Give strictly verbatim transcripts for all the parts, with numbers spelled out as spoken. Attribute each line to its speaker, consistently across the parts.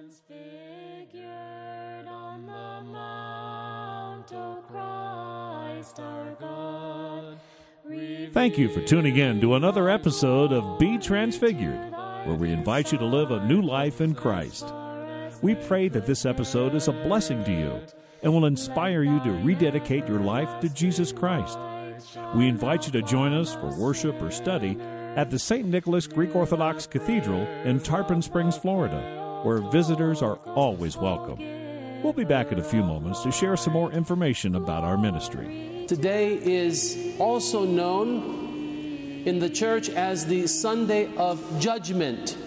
Speaker 1: transfigured on the mount, O Christ our God.
Speaker 2: Thank you for tuning in to another episode of Be Transfigured, where we invite you to live a new life in Christ. We pray that this episode is a blessing to you and will inspire you to rededicate your life to Jesus Christ. We invite you to join us for worship or study at the Saint Nicholas Greek Orthodox Cathedral in Tarpon Springs, Florida, where visitors are always welcome. We'll be back in a few moments to share some more information about our ministry.
Speaker 3: Today is also known in the church as the Sunday of Judgment.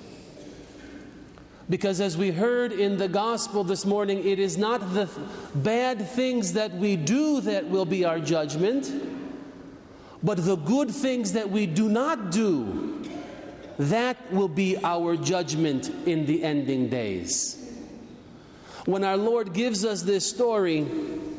Speaker 3: Because as we heard in the gospel this morning, it is not the th- bad things that we do that will be our judgment, but the good things that we do not do, that will be our judgment in the ending days. When our Lord gives us this story,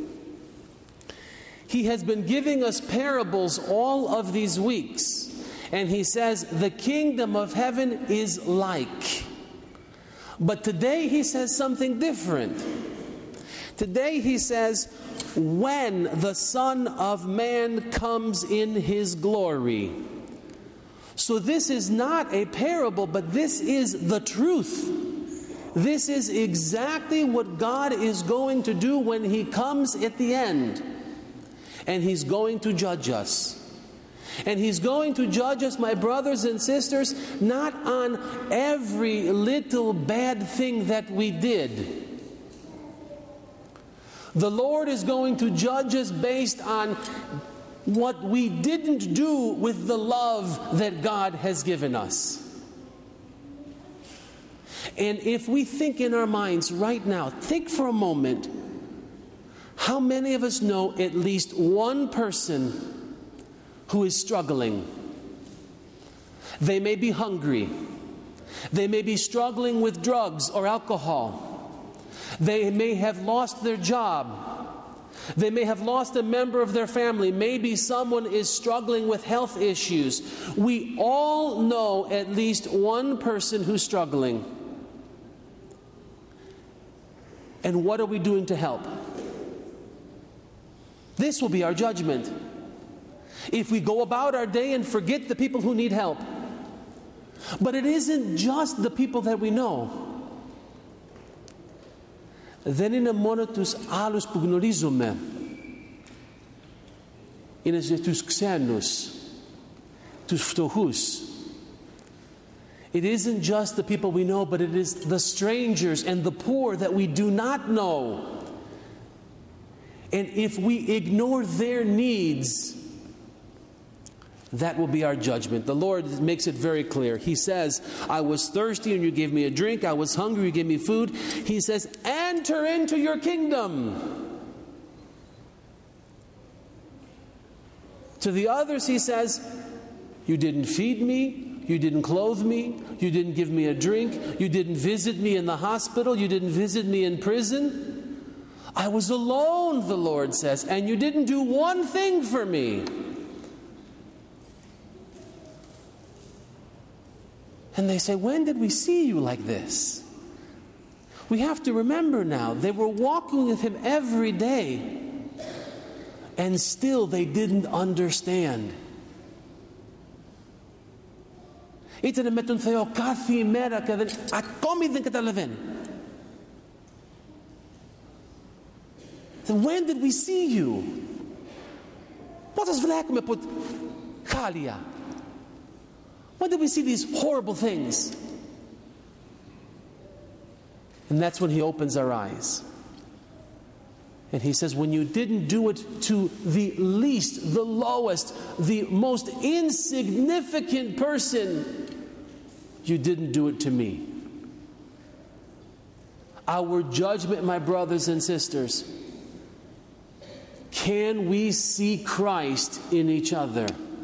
Speaker 3: He has been giving us parables all of these weeks. And He says, the kingdom of heaven is like. But today He says something different. Today He says, when the Son of Man comes in His glory. So this is not a parable, but this is the truth. This is exactly what God is going to do when He comes at the end. And He's going to judge us. And He's going to judge us, my brothers and sisters, not on every little bad thing that we did. The Lord is going to judge us based on what we didn't do with the love that God has given us. And if we think in our minds right now, think for a moment, how many of us know at least one person who is struggling? They may be hungry. They may be struggling with drugs or alcohol. They may have lost their job. They may have lost a member of their family. Maybe someone is struggling with health issues. We all know at least one person who's struggling. And what are we doing to help? This will be our judgment. If we go about our day and forget the people who need help. But it isn't just the people that we know. Δεν είναι μόνο τους άλλους που γνωρίζουμε. Είναι και τους ξένους, τους φτωχούς. It isn't just the people we know, but it is the strangers and the poor that we do not know. And if we ignore their needs, that will be our judgment. The Lord makes it very clear. He says, I was thirsty and you gave me a drink. I was hungry, you gave me food. He says, enter into your kingdom. To the others, He says, you didn't feed me. You didn't clothe me. You didn't give me a drink. You didn't visit me in the hospital. You didn't visit me in prison. I was alone, the Lord says, and you didn't do one thing for me. And they say, when did we see you like this? We have to remember now, they were walking with Him every day, and still they didn't understand. Ήτανε με τον Θεό κάθε ημέρα και δεν, ακόμη δεν καταλαβαίνει. When did we see you? Wat σας βλέπουμε από χάλια? When did we see these horrible things? And that's when He opens our eyes. And He says, when you didn't do it to the least, the lowest, the most insignificant person, you didn't do it to me. Our judgment, my brothers and sisters, can we see Christ in each other?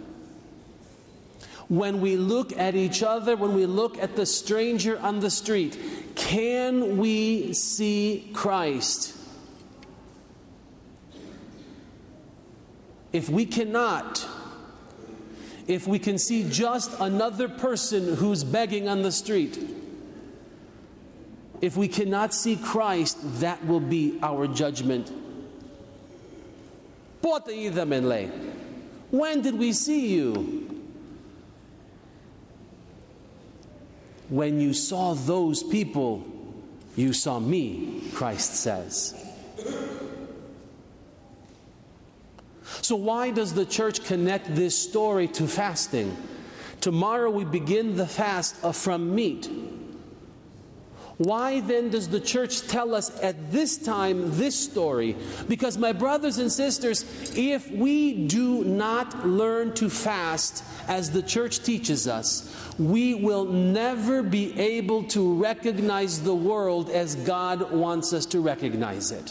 Speaker 3: When we look at each other, when we look at the stranger on the street, can we see Christ? If we cannot, if we can see just another person who's begging on the street, if we cannot see Christ, that will be our judgment. When did we see you? When you saw those people, you saw me, Christ says. So why does the church connect this story to fasting? Tomorrow we begin the fast from meat. Why then does the church tell us at this time this story? Because, my brothers and sisters, if we do not learn to fast as the church teaches us, we will never be able to recognize the world as God wants us to recognize it.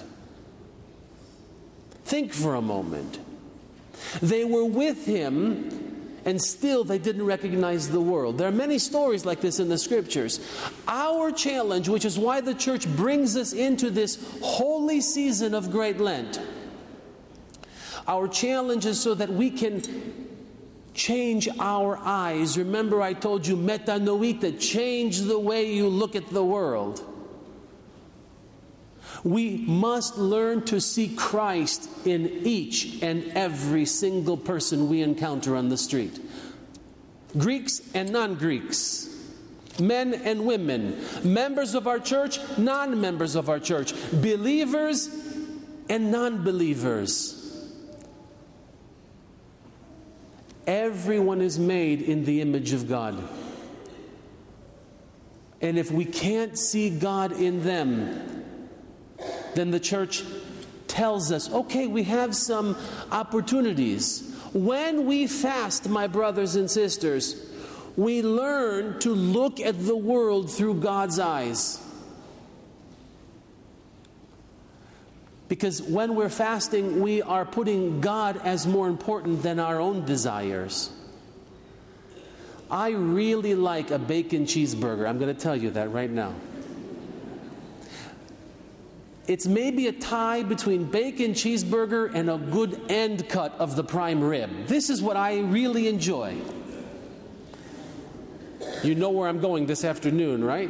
Speaker 3: Think for a moment. They were with Him, and still they didn't recognize the world. There are many stories like this in the Scriptures. Our challenge, which is why the church brings us into this holy season of Great Lent, our challenge is so that we can change our eyes. Remember, I told you, metanoita, change the way you look at the world. We must learn to see Christ in each and every single person we encounter on the street. Greeks and non-Greeks, men and women, members of our church, non-members of our church, believers and non-believers. Everyone is made in the image of God. And if we can't see God in them, then the church tells us, okay, we have some opportunities. When we fast, my brothers and sisters, we learn to look at the world through God's eyes. Because when we're fasting, we are putting God as more important than our own desires. I really like a bacon cheeseburger. I'm going to tell you that right now. It's maybe a tie between bacon cheeseburger and a good end cut of the prime rib. This is what I really enjoy. You know where I'm going this afternoon, right?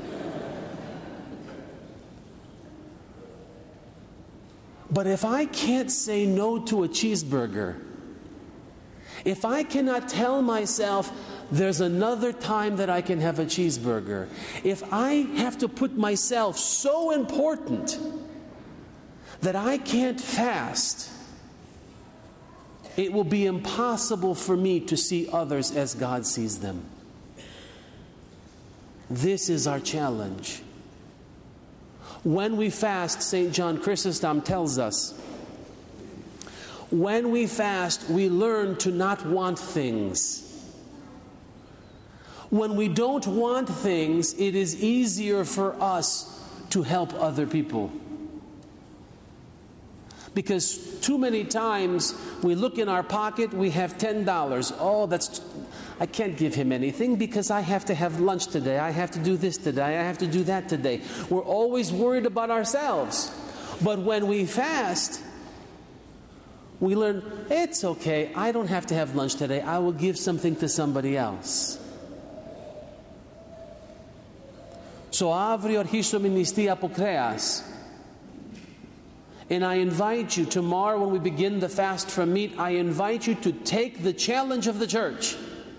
Speaker 3: But if I can't say no to a cheeseburger, if I cannot tell myself there's another time that I can have a cheeseburger, if I have to put myself so important that I can't fast, it will be impossible for me to see others as God sees them. This is our challenge. When we fast, Saint John Chrysostom tells us, when we fast, we learn to not want things. When we don't want things, it is easier for us to help other people. Because too many times we look in our pocket, we have ten dollars. Oh, that's, I can't give him anything because I have to have lunch today. I have to do this today. I have to do that today. We're always worried about ourselves. But when we fast, we learn, it's okay. I don't have to have lunch today. I will give something to somebody else. So αύριο αρχίσουμε νηστεία από κρέας. And I invite you, tomorrow when we begin the fast from meat, I invite you to take the challenge of the church.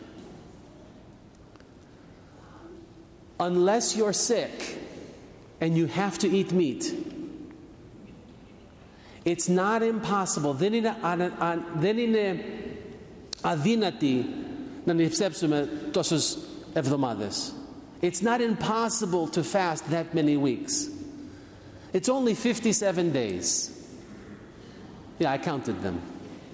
Speaker 3: Unless you're sick and you have to eat meat, it's not impossible. Δεν είναι, δεν είναι αδύνατη να νηψέψουμε τόσες εβδομάδες. It's not impossible to fast that many weeks. It's only fifty-seven days. Yeah, I counted them.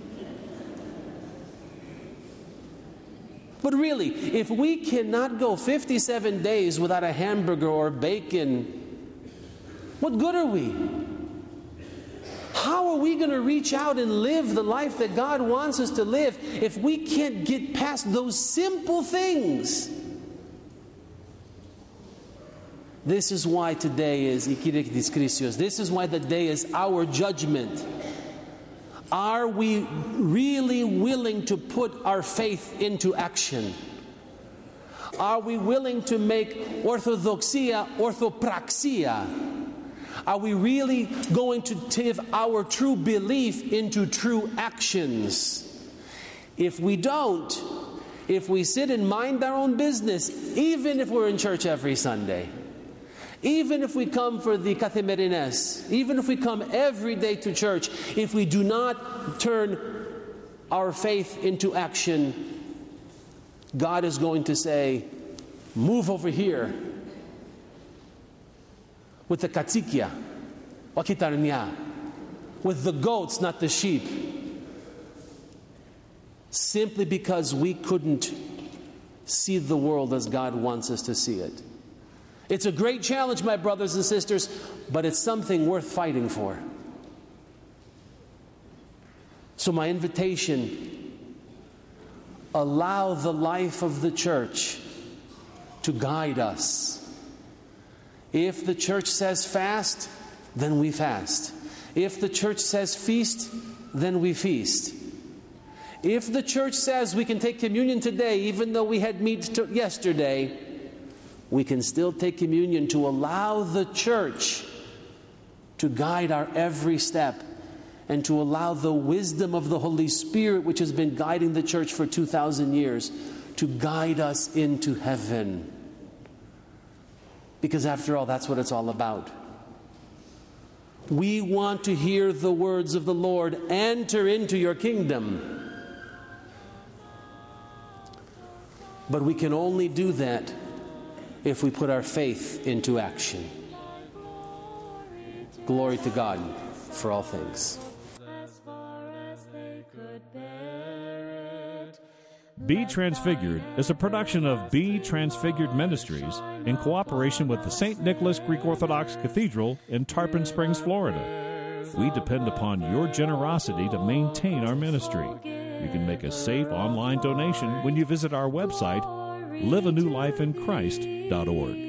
Speaker 3: But really, if we cannot go fifty-seven days without a hamburger or bacon, what good are we? How are we going to reach out and live the life that God wants us to live if we can't get past those simple things? This is why today is Ikiriktis Christios. This is why the day is our judgment. Are we really willing to put our faith into action? Are we willing to make orthodoxia orthopraxia? Are we really going to give our true belief into true actions? If we don't, if we sit and mind our own business, even if we're in church every Sunday, even if we come for the Catemerines, even if we come every day to church, if we do not turn our faith into action, God is going to say, move over here with the katsikia, wakitarnia, with the goats, not the sheep. Simply because we couldn't see the world as God wants us to see it. It's a great challenge, my brothers and sisters, but it's something worth fighting for. So my invitation, allow the life of the church to guide us. If the church says fast, then we fast. If the church says feast, then we feast. If the church says we can take communion today, even though we had meat to yesterday, we can still take communion to allow the church to guide our every step and to allow the wisdom of the Holy Spirit, which has been guiding the church for two thousand years, to guide us into heaven. Because after all, that's what it's all about. We want to hear the words of the Lord, enter into your kingdom. But we can only do that if we put our faith into action. Glory to God for all things.
Speaker 2: Be Transfigured is a production of Be Transfigured Ministries in cooperation with the Saint Nicholas Greek Orthodox Cathedral in Tarpon Springs, Florida. We depend upon your generosity to maintain our ministry. You can make a safe online donation when you visit our website, live a new life in Christ dot org.